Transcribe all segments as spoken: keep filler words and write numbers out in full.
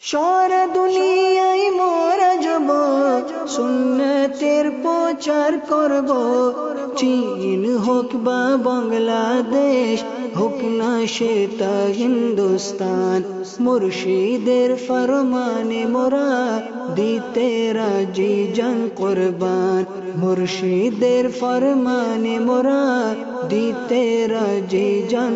সারা দুনিয়ায় মোরা যাব, সুন্নতের প্রচার করব। চীন হোক বা বাংলাদেশ, হোক না সেটা হিন্দুস্তান, মুর্শিদের ফরমানে মোরা দিতে রাজি জান কুরবান। মুর্শিদের ফরমানে মোরা দিতে রাজি জান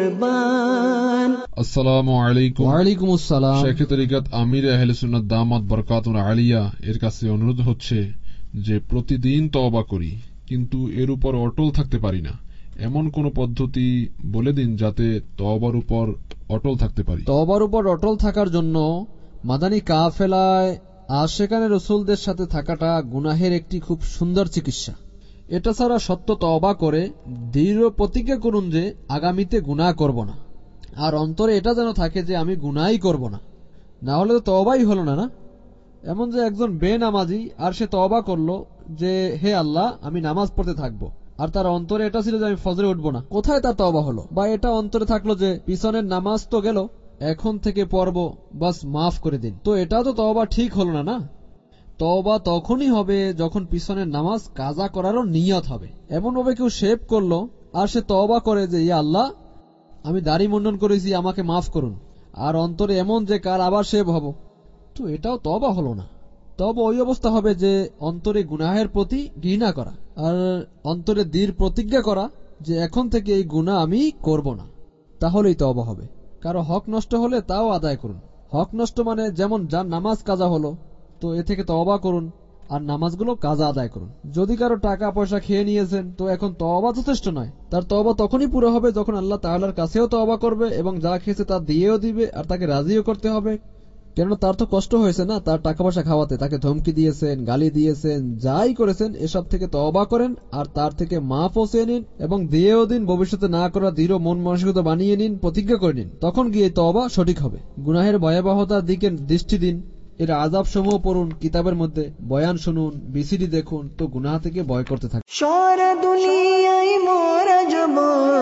কুরবান। আসসালামু আলাইকুম। ওয়ালাইকুম আসসালাম। শেখ তরিকত আমির আহলে সুন্নাত দামাত বরকাতুল আলিয়া এর কাছে অনুরোধ হচ্ছে যে প্রতিদিন তওবা করি, কিন্তু এর উপর অটল থাকতে পারি না। এমন কোন পদ্ধতি বলে দিন যাতে তওবার উপর অটল থাকতে পারি। তওবার উপর অটল থাকার জন্য মাদানী কাফেলায় আশিকানে রাসূলদের সাথে থাকাটা গুনাহের একটি খুব সুন্দর চিকিৎসা। এটা ছাড়া সত্য তওবা করে দৃঢ় প্রতিজ্ঞা করুন যে আগামীতে গুনাহ করব না, আর অন্তরে এটা যেন থাকে যে আমি গুনাহই করব না, না হলে তো তওবাই হলো না না। এমন যে একজন বেনামাজি আর সে তওবা করলো যে হে আল্লাহ আমি নামাজ পড়তে থাকবো, আর তার অন্তরে এটা ছিল যে আমি ফজরে উঠবো না, কোথায় তার তওবা হলো? বা এটা অন্তরে থাকলো যে পিছনের নামাজ তো গেল, এখন থেকে পড়বো, বাস মাফ করে দিন, তো এটাও তো তওবা ঠিক হলো না না। তওবা তখনই হবে যখন পিছনের নামাজ কাজা করারও নিয়ত হবে। এমন ভাবে কেউ শেভ করলো আর সে তওবা করে যে ইয়া আল্লাহ আমি দাড়ি মুন্ডন করেছি, আমাকে মাফ করুন, আর অন্তরে এমন যে কার আবার শেভ হব, তো এটাও তওবা হলো না। তবে ওই অবস্থা হবে যে অন্তরে গুনাহের প্রতি ঘৃণা করা, আর অন্তরে দৃঢ় প্রতিজ্ঞা করা যে এখন থেকে এই গুনাহ আমি করব না, তাহলেই তওবা হবে। কারো হক নষ্ট হলে তাও আদায় করুন। হক নষ্ট মানে যেমন যার নামাজ কাজা হলো, তো এ থেকে তওবা করুন আর নামাজগুলো কাজা আদায় করুন। যদি কারো টাকা পয়সা খেয়ে নিয়েছেন, তো এখন তওবা যথেষ্ট নয়, তার তওবা তখনই পুরো হবে যখন আল্লাহ তাআলার কাছেও তওবা করবে এবং যা খেয়েছে তা দিয়েও দিবে, আর তাকে রাজিও করতে হবে। কেননা তার তো কষ্ট হয়েছে না, তার টাকা পয়সা খাওয়াতে, তাকে ধমকি দিয়েছেন, গালি দিয়েছেন, যাই করেছেন, এসব থেকে তওবা করেন আর তার থেকে মাফও চেয়ে নিন এবং দিয়েও দিন। ভবিষ্যতে না করা দৃঢ় মন মানসিকতা বানিয়ে নিন, প্রতিজ্ঞা করে নিন, তখন গিয়ে তওবা সঠিক হবে। গুনাহের ভয়াবহতার দিকে দৃষ্টি দিন, এর আযাব সমূহ পড়ুন কিতাবের মধ্যে, বয়ান শুনুন, বিসিডি দেখুন, তো গুনাহ থেকে ভয় করতে থাকুন। সারা দুনিয়ায় মোরা যাব,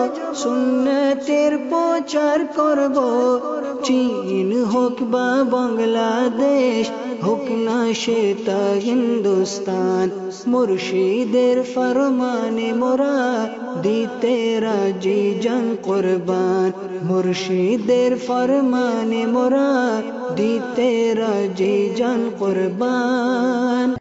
সুন্নতের প্রচার করব। চীন হোক বা বাংলাদেশ, হোক না সেটা হিন্দুস্তান, মুর্শিদের ফরমানে মোরা দিতে রাজি জান কুরবান। মুর্শিদের ফরমানে মোরা দিতে রাজি জান কুরবান।